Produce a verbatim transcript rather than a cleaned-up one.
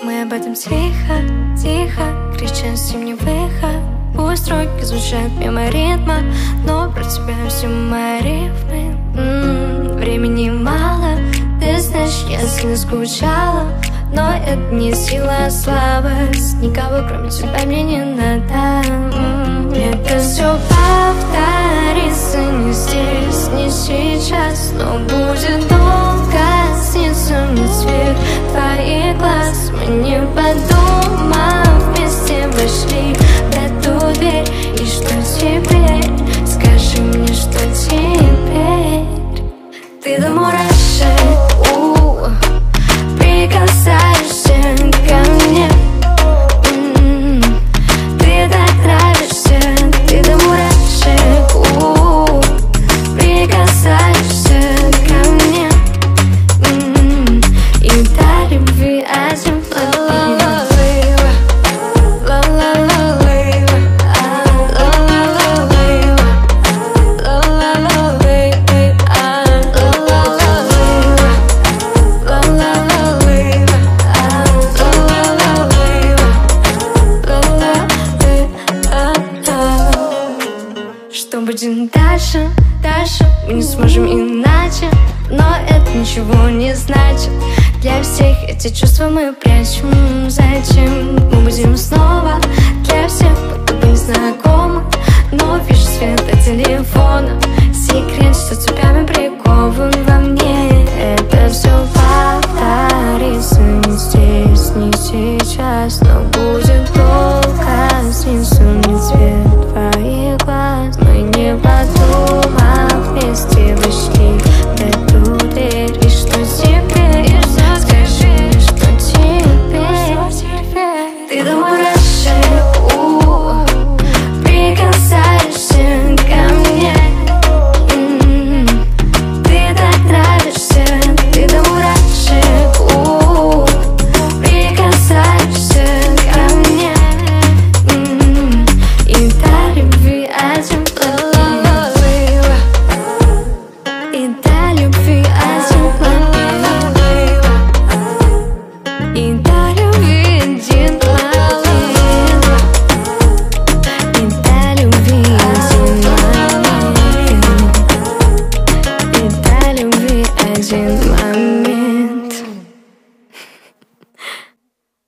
Мы об этом тихо, тихо крича с зимний выход. Пусть строки звучат мимо ритма, но про тебя все мои рифмы. М-м, времени мало, ты знаешь, я сильно скучала, но это не сила, а слабость. Никого кроме тебя мне не надо. М-м, это все повторится не здесь, не сейчас, но будет долго снится мне цвет твоих глаз. Мы не подумав вместе вошли в эту дверь. И что теперь? Скажи мне, что теперь? Ты до мурашек у-у, прикасаешься ко мне. М-м-м. Ты так нравишься, ты до мурашек у-у, прикасаешься ко мне. М-м-м. И до любви один Что будет дальше, дальше мы не сможем иначе, но это ничего не значит. Для всех эти чувства мы прячем. Зачем мы будем снова для всех будто бы незнакомы? Но вижу свет от телефона, секрет, что цепями прикован во мне.